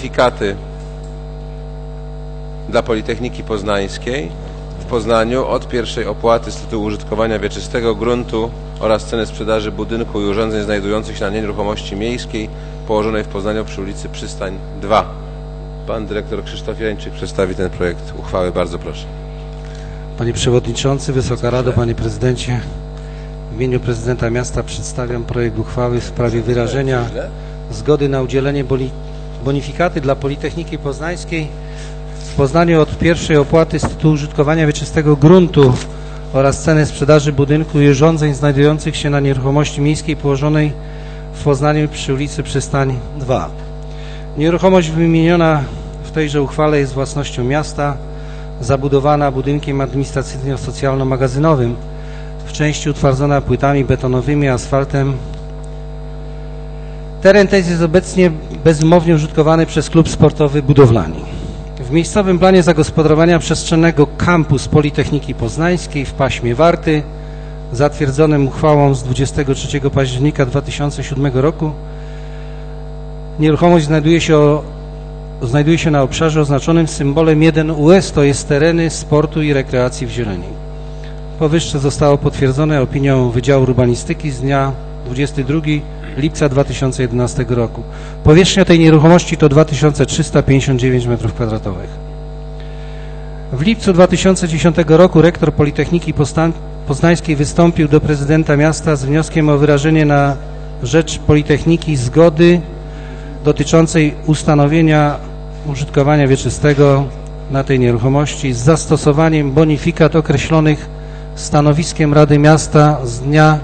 bonifikaty dla Politechniki Poznańskiej w Poznaniu od pierwszej opłaty z tytułu użytkowania wieczystego gruntu oraz ceny sprzedaży budynku i urządzeń znajdujących się na nieruchomości miejskiej położonej w Poznaniu przy ulicy Przystań 2. Pan dyrektor Krzysztof Jańczyk przedstawi ten projekt uchwały. Bardzo proszę. Panie Przewodniczący, Wysoka Rado, Panie Prezydencie, w imieniu Prezydenta Miasta przedstawiam projekt uchwały w sprawie wyrażenia zgody na udzielenie bonifikaty dla Politechniki Poznańskiej w Poznaniu od pierwszej opłaty z tytułu użytkowania wieczystego gruntu oraz ceny sprzedaży budynku i urządzeń znajdujących się na nieruchomości miejskiej położonej w Poznaniu przy ulicy Przystań 2. Nieruchomość wymieniona w tejże uchwale jest własnością miasta, zabudowana budynkiem administracyjno-socjalno-magazynowym, w części utwardzona płytami betonowymi, asfaltem. Teren ten jest obecnie bezumownie użytkowany przez klub sportowy Budowlani. W miejscowym planie zagospodarowania przestrzennego kampus Politechniki Poznańskiej w paśmie Warty, zatwierdzonym uchwałą z 23 października 2007 roku, nieruchomość znajduje się na obszarze oznaczonym symbolem 1US, to jest tereny sportu i rekreacji w zieleni. Powyższe zostało potwierdzone opinią Wydziału Urbanistyki z dnia 22 lipca 2011 roku. Powierzchnia tej nieruchomości to 2359 m². W lipcu 2010 roku rektor Politechniki Poznańskiej wystąpił do prezydenta miasta z wnioskiem o wyrażenie na rzecz Politechniki zgody dotyczącej ustanowienia użytkowania wieczystego na tej nieruchomości z zastosowaniem bonifikat określonych stanowiskiem Rady Miasta z dnia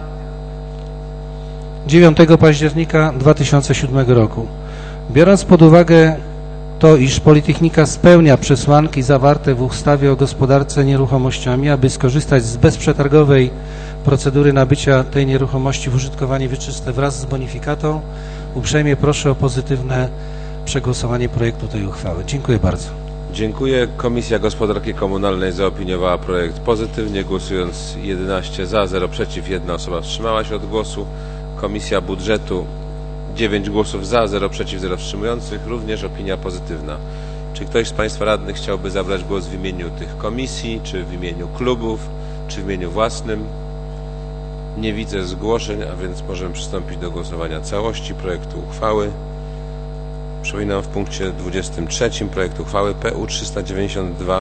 9 października 2007 roku. Biorąc pod uwagę to, iż Politechnika spełnia przesłanki zawarte w ustawie o gospodarce nieruchomościami, aby skorzystać z bezprzetargowej procedury nabycia tej nieruchomości w użytkowanie wieczyste wraz z bonifikatą, uprzejmie proszę o pozytywne przegłosowanie projektu tej uchwały. Dziękuję bardzo. Dziękuję. Komisja Gospodarki Komunalnej zaopiniowała projekt pozytywnie, głosując 11 za, 0 przeciw, 1 osoba wstrzymała się od głosu. Komisja Budżetu 9 głosów za, 0 przeciw, 0 wstrzymujących, również opinia pozytywna. Czy ktoś z Państwa radnych chciałby zabrać głos w imieniu tych komisji, czy w imieniu klubów, czy w imieniu własnym? Nie widzę zgłoszeń, a więc możemy przystąpić do głosowania całości projektu uchwały. Przypominam, w punkcie 23 projekt uchwały PU 392